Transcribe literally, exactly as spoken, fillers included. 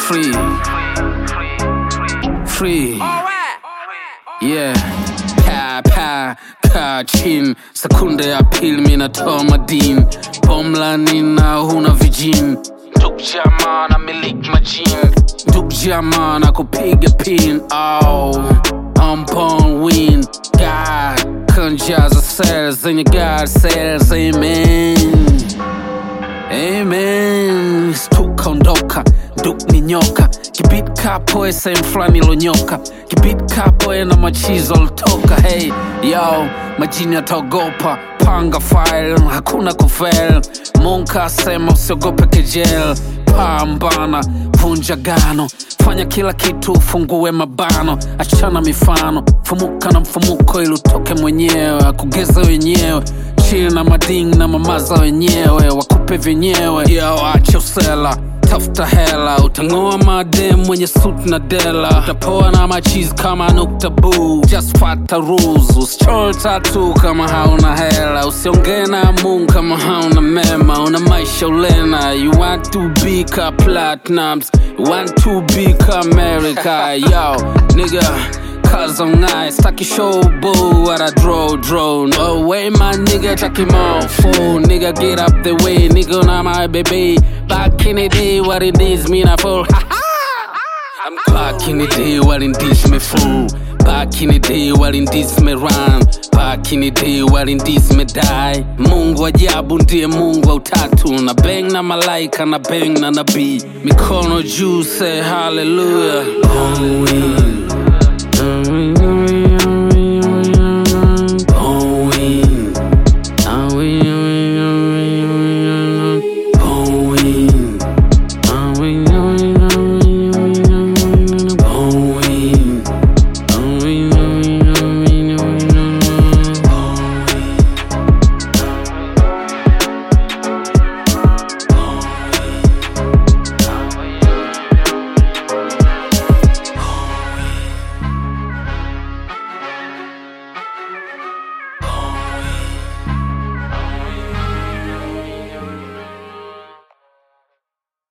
Free. Free. Yeah. Pa pa ka chin. Sekunde ya pili mina toa madin. Bomla nina huna vijin. Duk jama na milik majin. Duk jama na kupiga pin. Oh, I'm born win. God conjures the cells and your God says amen. Amen. Stuka ondoka, duk ni nyoka. Kibit kapo e same flani lo nyoka. Kibit kapo e na machizo lotoka. Hey, yo, majini ataogopa. Panga file, hakuna kufel. Munka sema usiogope kejel. Pambana, vunja gano. Fanya kila kitu, fungue mabano. Achana mifano, fumuka na mfumuko ili utoke mwenyewe. Kugeza wenyewe, chill na mading na mamaza wenyewe. Wakupe venyewe, yo acha usela. Tafuta hela, utangoa madem mwenye suit na dela. Utapoa na machiz kama nukta boo. Just fata rules, usichore tattoo kama hauna hela. Usiongee na Mungu kama hauna mema. Una maisha ulena, you want to be ka platinums. You want to be ka America, yo, nigga. Cause I'm nice, taki show boo, what I draw, draw. No way, my nigga, take him off. Fool, nigga, get up the way, nigga, now my baby. Back in the day, what it is, me na fool. I'm back in the day, what in this me fool. Back in the day, what in this me run. Back in the day, what in this me die. Mungu ajabu ndiye Mungu wa utatu. Na bang na malaika, na bang na nabii. Mikono juu, say hallelujah. Born win.